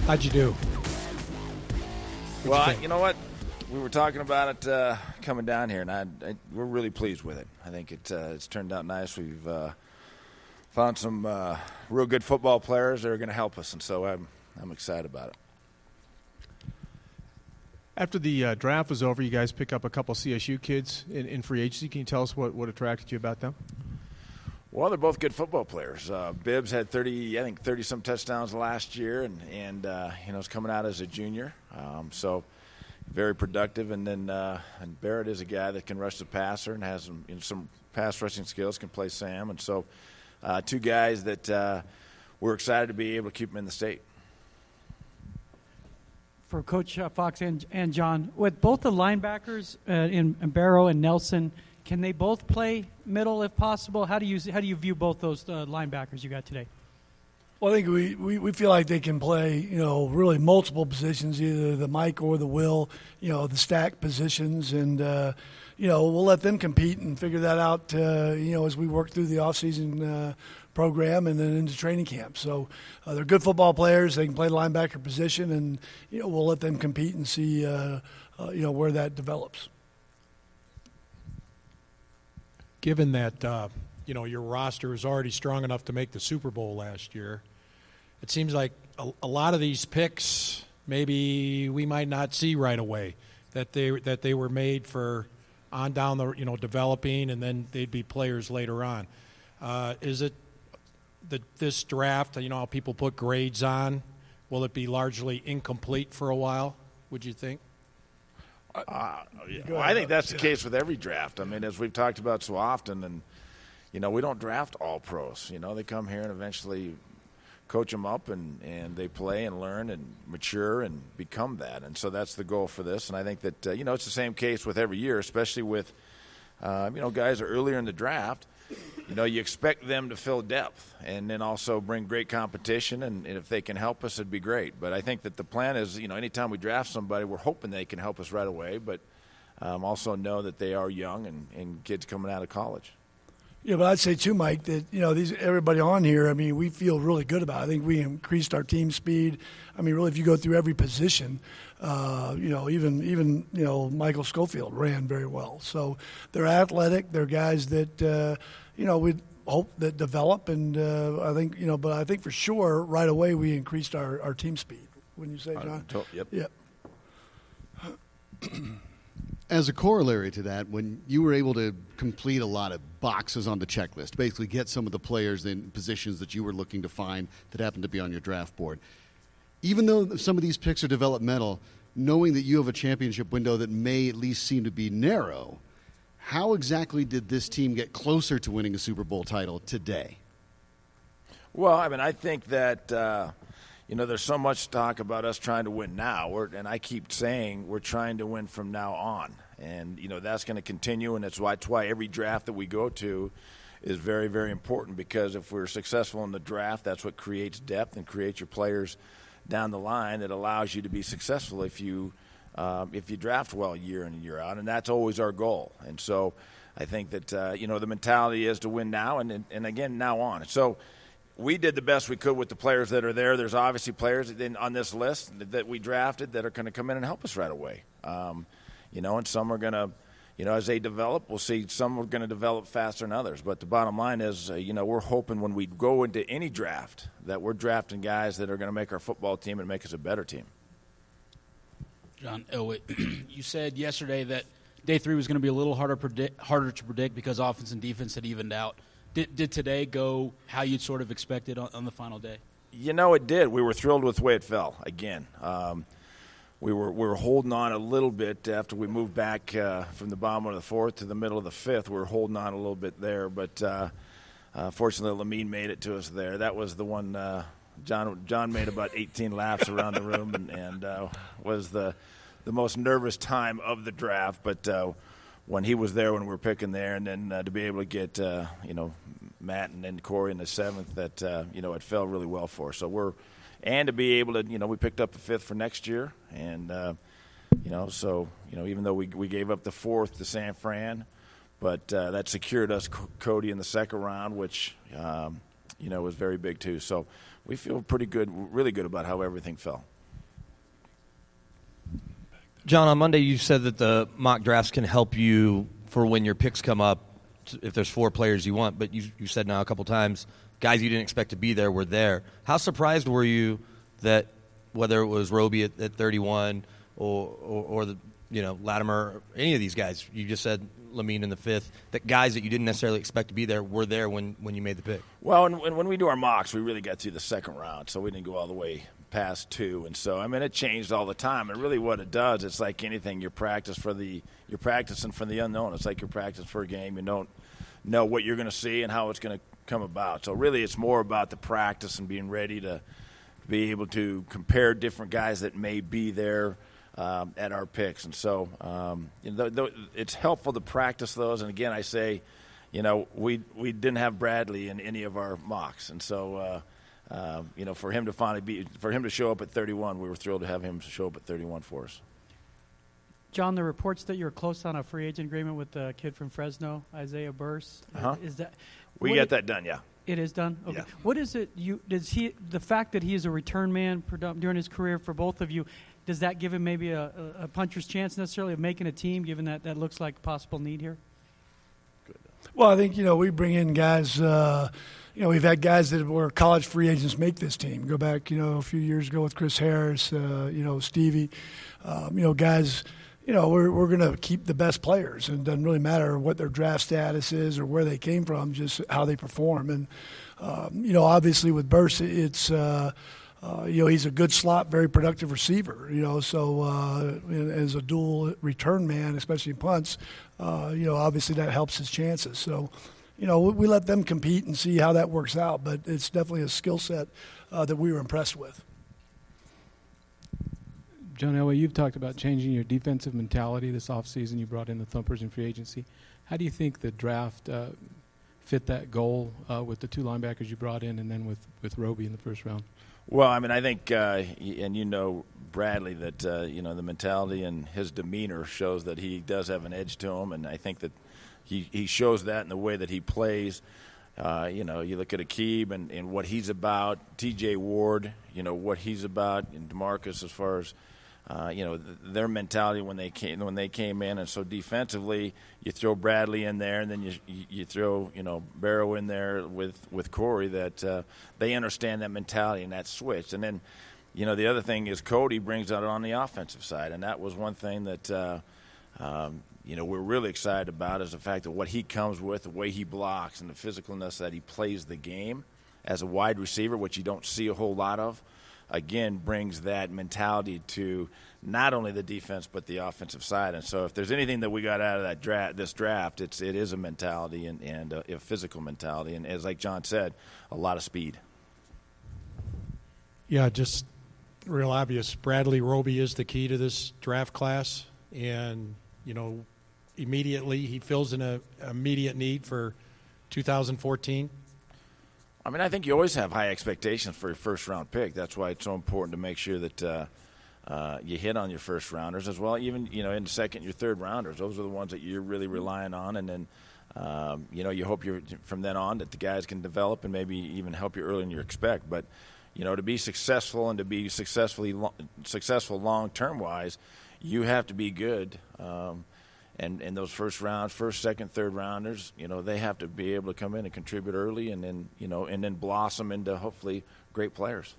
How'd you do? Well, you know what? We were talking about it coming down here, and we're really pleased with it. I think it's turned out nice. We've found some real good football players that are going to help us, and so I'm excited about it. After the draft was over, you guys pick up a couple CSU kids in free agency. Can you tell us what attracted you about them? Well, they're both good football players. Bibbs had 30-some touchdowns last year, and is coming out as a junior. So very productive. And then and Barrett is a guy that can rush the passer and has some pass rushing skills, can play Sam. And so two guys that we're excited to be able to keep them in the state. For Coach Fox and John, with both the linebackers in Barrow and Nelson, can they both play middle if possible? How do you view both those linebackers you got today? Well, I think we feel like they can play, really multiple positions, either the Mike or the Will, the stack positions, and we'll let them compete and figure that out, as we work through the offseason program and then into training camp. So they're good football players. They can play the linebacker position, and we'll let them compete and see where that develops. Given that your roster is already strong enough to make the Super Bowl last year, it seems like a lot of these picks maybe we might not see right away, that they were made for on down the developing, and then they'd be players later on. Is it this draft? How people put grades on. Will it be largely incomplete for a while? Would you think? I think that's the case with every draft. I mean, as we've talked about so often, and we don't draft all pros. They come here and eventually coach them up, and they play and learn and mature and become that. And so that's the goal for this. And I think that it's the same case with every year, especially with guys earlier in the draft. You expect them to fill depth and then also bring great competition, and if they can help us, it'd be great. But I think that the plan is, anytime we draft somebody, we're hoping they can help us right away, but also know that they are young and kids coming out of college. Yeah, but I'd say too, Mike, that everybody on here, we feel really good about it. I think we increased our team speed. Really, if you go through every position, even Michael Schofield ran very well. So they're athletic. They're guys that we hope that develop, and I think for sure right away we increased our team speed. Wouldn't you say, John? Yep. As a corollary to that, when you were able to complete a lot of boxes on the checklist, basically get some of the players in positions that you were looking to find that happened to be on your draft board, even though some of these picks are developmental, knowing that you have a championship window that may at least seem to be narrow, how exactly did this team get closer to winning a Super Bowl title today? Well, I think that there's so much talk about us trying to win now, and I keep saying we're trying to win from now on. And, that's going to continue, and that's why every draft that we go to is very, very important, because if we're successful in the draft, that's what creates depth and creates your players down the line that allows you to be successful if you draft well year in and year out, and that's always our goal. And so I think that, the mentality is to win now and again, now on. So we did the best we could with the players that are there. There's obviously players on this list that we drafted that are going to come in and help us right away. And some are going to, as they develop, we'll see some are going to develop faster than others. But the bottom line is, we're hoping when we go into any draft that we're drafting guys that are going to make our football team and make us a better team. John Elway, you said yesterday that day 3 was going to be a little harder to predict because offense and defense had evened out. Did today go how you'd sort of expected on the final day? It did. We were thrilled with the way it fell. Again, we were holding on a little bit after we moved back from the bottom of the 4th to the middle of the 5th. We were holding on a little bit there, but fortunately, Lamine made it to us there. That was the one. John made about 18 laps around the room and was the most nervous time of the draft, but. When he was there when we were picking there, and then to be able to get Matt and then Corey in the 7th, that it fell really well for us. So and to be able to we picked up the 5th for next year, and even though we gave up the 4th to San Fran, but that secured us Cody in the 2nd round, which was very big too. So we feel pretty good, really good about how everything fell. John, on Monday you said that the mock drafts can help you for when your picks come up, if there's 4 players you want, but you said now a couple times guys you didn't expect to be there were there. How surprised were you that whether it was Roby at 31 or the Latimer, any of these guys, you just said Lamine in the 5th, that guys that you didn't necessarily expect to be there were there when you made the pick? Well, and when we do our mocks, we really got through the second round, so we didn't go all the way past 2, and so it changed all the time. And really, what it does, it's like anything. You're practicing for the unknown. It's like you're practicing for a game. You don't know what you're going to see and how it's going to come about. So really, it's more about the practice and being ready to be able to compare different guys that may be there at our picks. And so it's helpful to practice those. And again, I say, we didn't have Bradley in any of our mocks, and so. For him to show up at 31, we were thrilled to have him show up at 31 for us. John, the reports that you're close on a free agent agreement with the kid from Fresno, Isaiah Burse. Is that we got that done? Yeah, it is done. Okay. Yeah. What is it? The fact that he is a return man during his career for both of you, does that give him maybe a puncher's chance necessarily of making a team, given that looks like a possible need here? Well, I think we bring in guys. We've had guys that were college free agents make this team. Go back, a few years ago with Chris Harris, Stevie. Guys, we're going to keep the best players, and it doesn't really matter what their draft status is or where they came from, just how they perform. And obviously with Burse, it's he's a good slot, very productive receiver. So as a dual return man, especially in punts, obviously that helps his chances. So. We let them compete and see how that works out, but it's definitely a skill set that we were impressed with. John Elway, you've talked about changing your defensive mentality this offseason. You brought in the Thumpers in free agency. How do you think the draft fit that goal with the 2 linebackers you brought in and then with Roby in the first round? Well, I think, and Bradley, that, the mentality and his demeanor shows that he does have an edge to him, and I think that he shows that in the way that he plays. You look at Aqib and what he's about, T.J. Ward, what he's about, and DeMarcus as far as, their mentality when they came in. And so defensively, you throw Bradley in there, and then you throw, Barrow in there with Corey, that they understand that mentality and that switch. And then, the other thing is Cody brings that on the offensive side, and that was one thing that we're really excited about, is the fact that what he comes with, the way he blocks, and the physicalness that he plays the game as a wide receiver, which you don't see a whole lot of, again, brings that mentality to not only the defense but the offensive side. And so if there's anything that we got out of this draft, it is a mentality and a physical mentality. And as like John said, a lot of speed. Yeah, just real obvious. Bradley Roby is the key to this draft class. And, immediately he fills an immediate need for 2014. I think you always have high expectations for your first-round pick. That's why it's so important to make sure that you hit on your first-rounders as well. Even, in the second, your third-rounders. Those are the ones that you're really relying on. And then, you hope from then on that the guys can develop and maybe even help you earlier than you expect. But, to be successful and to be successful long-term-wise, you have to be good. And those first, second, third rounders, they have to be able to come in and contribute early, and then blossom into hopefully great players.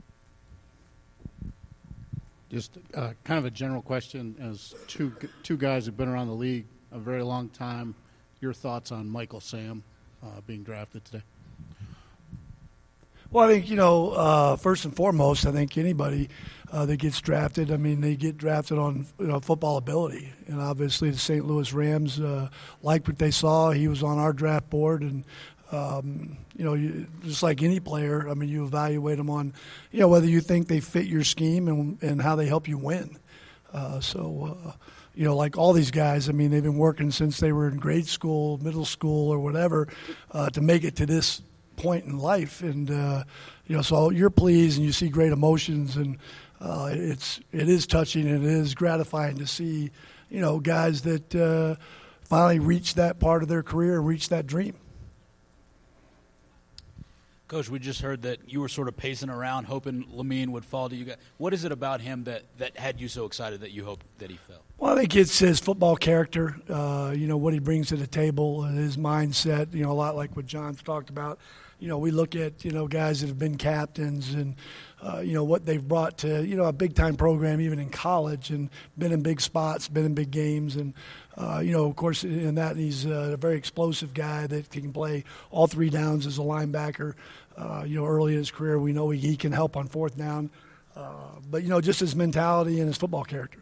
Just kind of a general question, as two guys who've been around the league a very long time. Your thoughts on Michael Sam being drafted today? Well, I think, first and foremost, I think anybody that gets drafted, they get drafted on football ability. And obviously the St. Louis Rams liked what they saw. He was on our draft board. And, just like any player, you evaluate them on, whether you think they fit your scheme and how they help you win. Like all these guys, they've been working since they were in grade school, middle school, or whatever to make it to this point in life. And, so you're pleased and you see great emotions, and it is touching and it is gratifying to see, guys that finally reach that part of their career and reach that dream. Coach, we just heard that you were sort of pacing around, hoping Lamine would fall to you guys. What is it about him that had you so excited that you hoped that he fell? Well, I think it's his football character, what he brings to the table, and his mindset, a lot like what John's talked about. We look at, guys that have been captains and, what they've brought to, a big-time program even in college and been in big spots, been in big games. And, of course, in that he's a very explosive guy that can play all three downs as a linebacker. Early in his career, we know he can help on fourth down. But, just his mentality and his football character.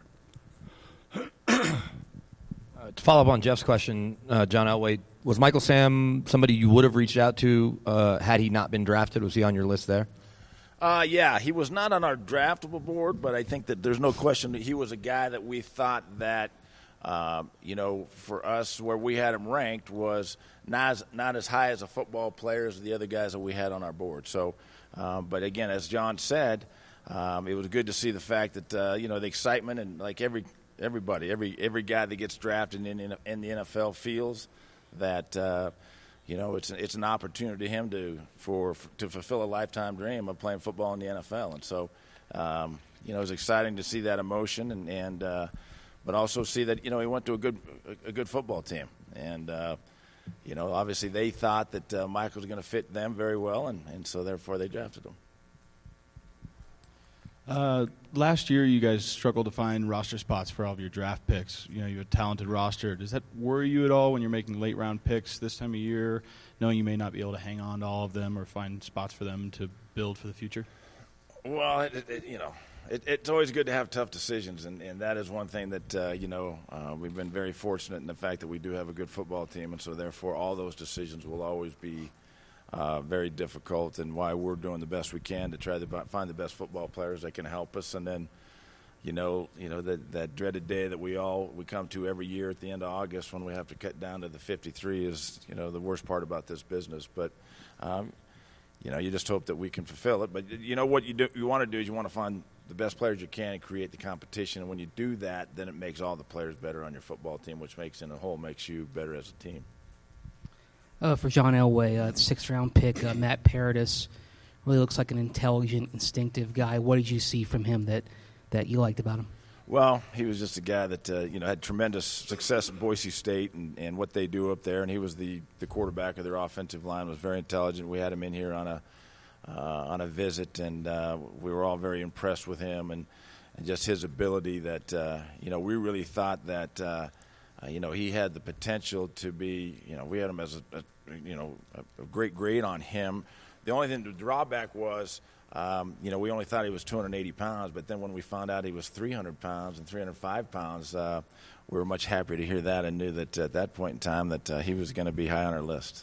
To follow up on Jeff's question, John Elway, was Michael Sam somebody you would have reached out to had he not been drafted? Was he on your list there? Yeah, he was not on our draftable board, but I think that there's no question that he was a guy that we thought that, for us, where we had him ranked was not as high as a football player as the other guys that we had on our board. So, but again, as John said, it was good to see the fact that, the excitement and like every guy that gets drafted in the NFL feels that it's an opportunity to him to fulfill a lifetime dream of playing football in the NFL, and so it was exciting to see that emotion and but also see that he went to a good football team, and obviously they thought that Michael was going to fit them very well, and so therefore they drafted him. Last year, you guys struggled to find roster spots for all of your draft picks. You have a talented roster. Does that worry you at all when you're making late-round picks this time of year, knowing you may not be able to hang on to all of them or find spots for them to build for the future? Well, it's always good to have tough decisions, and that is one thing that, we've been very fortunate in the fact that we do have a good football team, and so therefore all those decisions will always be very difficult, and why we're doing the best we can to try to find the best football players that can help us. And then, that dreaded day that we come to every year at the end of August when we have to cut down to the 53 is, the worst part about this business. But, you just hope that we can fulfill it. But what you want to do is you want to find the best players you can and create the competition. And when you do that, then it makes all the players better on your football team, which makes you better as a team. For John Elway, sixth-round pick, Matt Paradis, really looks like an intelligent, instinctive guy. What did you see from him that you liked about him? Well, he was just a guy that had tremendous success at Boise State and what they do up there, and he was the quarterback of their offensive line. Was very intelligent. We had him in here on a visit, and we were all very impressed with him and just his ability. That we really thought that. He had the potential to be, we had him as a great grade on him. The only thing, the drawback was, we only thought he was 280 pounds, but then when we found out he was 300 pounds and 305 pounds, we were much happier to hear that and knew that at that point in time that he was going to be high on our list.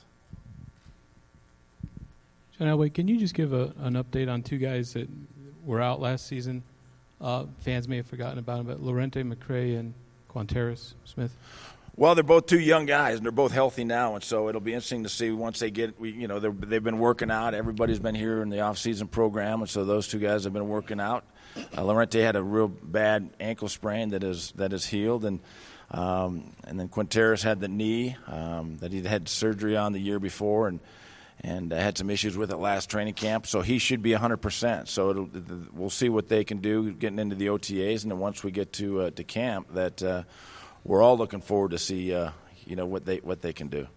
John Elway, can you just give an update on two guys that were out last season? Fans may have forgotten about them, but Lorente McCray and Quantaris Smith. Well, they're both two young guys, and they're both healthy now, and so it'll be interesting to see once they get. They've been working out. Everybody's been here in the off-season program, and so those two guys have been working out. Lorente had a real bad ankle sprain that is healed, and then Quantaris had the knee that he'd had surgery on the year before, and had some issues with it last training camp. So he should be 100%. So we'll see what they can do getting into the OTAs, and then once we get to camp, that we're all looking forward to see what they can do.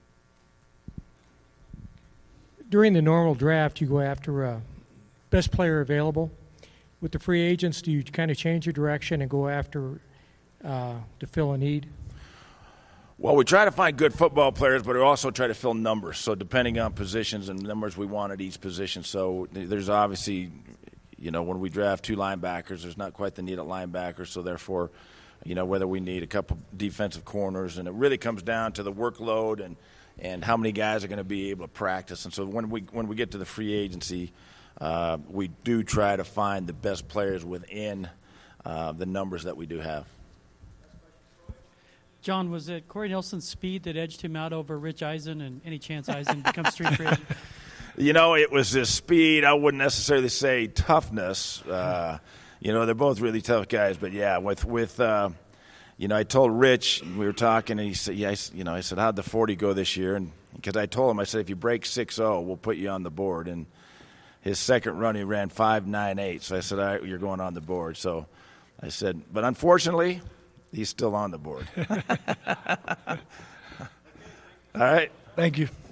During the normal draft, you go after best player available. With the free agents, do you kind of change your direction and go after to fill a need? Well, we try to find good football players, but we also try to fill numbers. So depending on positions and numbers we want at each position. So there's obviously, when we draft two linebackers, there's not quite the need at linebacker. So therefore, whether we need a couple defensive corners, and it really comes down to the workload and how many guys are going to be able to practice. And so when we get to the free agency, we do try to find the best players within the numbers that we do have. John, was it Corey Nelson's speed that edged him out over Rich Eisen, and any chance Eisen becomes street free agent? It was his speed. I wouldn't necessarily say toughness. They're both really tough guys, but yeah, with I told Rich, we were talking, and he said, I said, how'd the 40 go this year? And because I told him, I said, if you break 6.0, we'll put you on the board. And his second run, he ran 5.98. So I said, all right, you're going on the board. So I said, but unfortunately, he's still on the board. All right. Thank you.